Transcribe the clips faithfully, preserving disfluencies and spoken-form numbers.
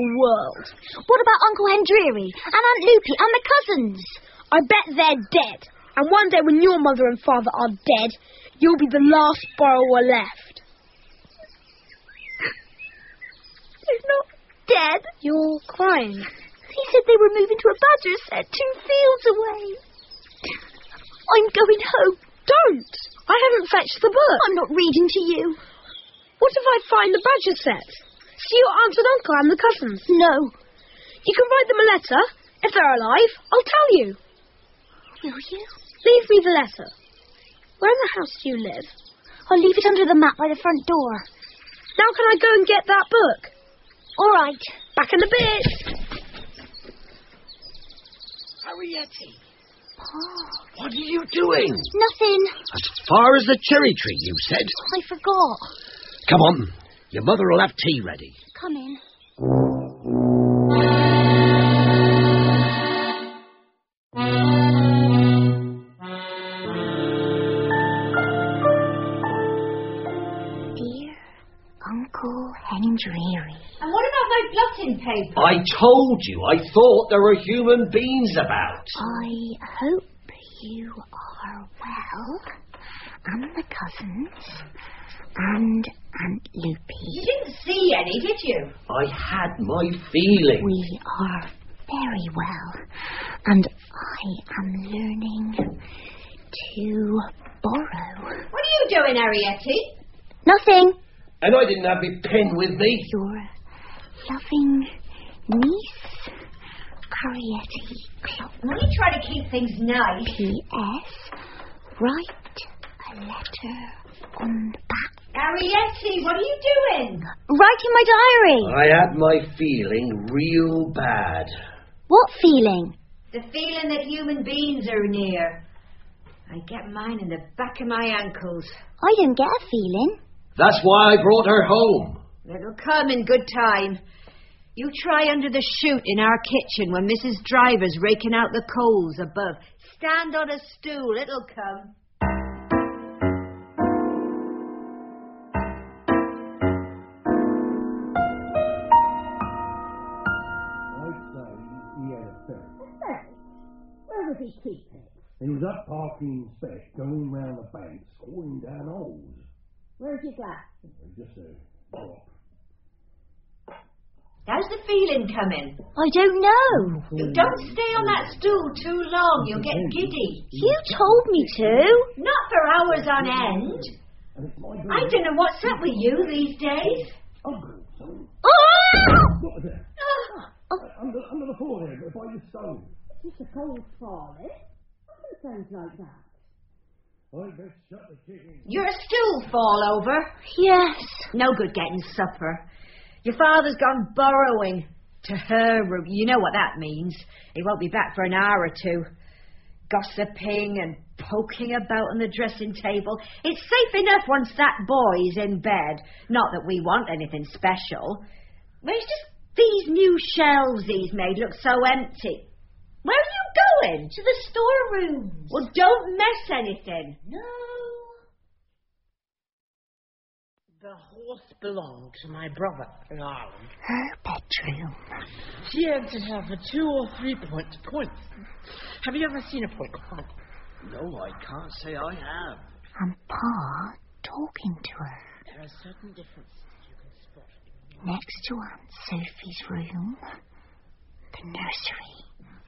world. What about Uncle Hendreary and Aunt Loopy and the cousins? I bet they're dead. And one day when your mother and father are dead, you'll be the last borrower left. They're not dead. You're crying. He said they were moving to a badger set two fields away. I'm going home. Don't. I haven't fetched the book. I'm not reading to you. What if I find the badger set? See your aunt and uncle and the cousins. No. You can write them a letter. If they're alive, I'll tell you. Will you? Leave me the letter. Where in the house do you live? I'll leave it under the mat by the front door. Now can I go and get that book? All right. Back in a bit. Harrietty. Pa. What are you doing? Nothing. As far as the cherry tree, you said. I forgot. Come on. Your mother will have tea ready. Come in. Dear Uncle Hendreary. And what about my blotting paper? I told you. I thought there were human beings about. I hope you are well. And the cousins. And Aunt Loopy. You didn't see any, did you? I had my feeling. We are very well. And I am learning to borrow. What are you doing, Harrietty? Nothing. And I didn't have my pen with me. Your loving niece, Harrietty Clock. I'm only trying to keep things nice. P S. Write a letter on the back. Harrietty, what are you doing? Write in my diary. I had my feeling real bad. What feeling? The feeling that human beings are near. I get mine in the back of my ankles. I don't get a feeling. That's why I brought her home. It'll come in good time. You try under the chute in our kitchen when Missus Driver's raking out the coals above. Stand on a stool, it'll come. Where was he keeping? He was up parking spec, going round the bank, scoring down holes. Where's your glass? Just a drop. How's the feeling coming? I don't know. You don't stay on that stool too long, you'll get giddy. You told me to. Not for hours on end. I don't know what's up with you these days. Uncle, son. Oh! What there? Oh. Under, under the floor there, by your stove. It's a cold falling. What sounds like that? I best shut the kitchen. Your stool fall over? Yes. No good getting supper. Your father's gone borrowing to her room. You know what that means. He won't be back for an hour or two. Gossiping and poking about on the dressing table. It's safe enough once that boy's in bed. Not that we want anything special. But it's just these new shelves he's made look so empty. Where are you going? To the storeroom. Well, don't mess anything. No. The horse belonged to my brother in Ireland. Her bedroom. She had to have a two or three point point. Have you ever seen a point? No, I can't say I have. And Pa talking to her. There are certain differences you can spot. Next to Aunt Sophie's room. The nursery.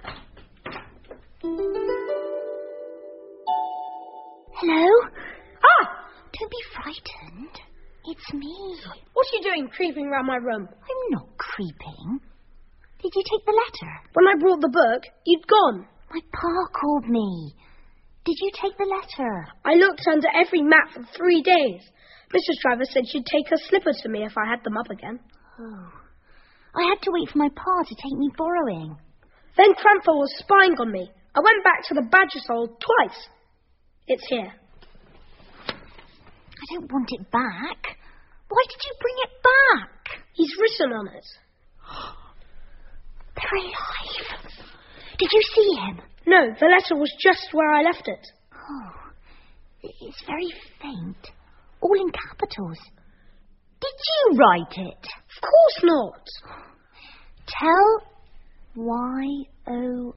Hello? Ah! Don't be frightened. It's me. What are you doing creeping round my room? I'm not creeping. Did you take the letter? When I brought the book, you'd gone. My pa called me. Did you take the letter? I looked under every mat for three days. Missus Driver said she'd take her slippers to me if I had them up again. Oh. I had to wait for my pa to take me borrowing. Then Cranford was spying on me. I went back to the badger's hole twice. It's here. I don't want it back. Why did you bring it back? He's written on it. They're alive. Did you see him? No, the letter was just where I left it. Oh, it's very faint. All in capitals. Did you write it? Of course not. Tell Y O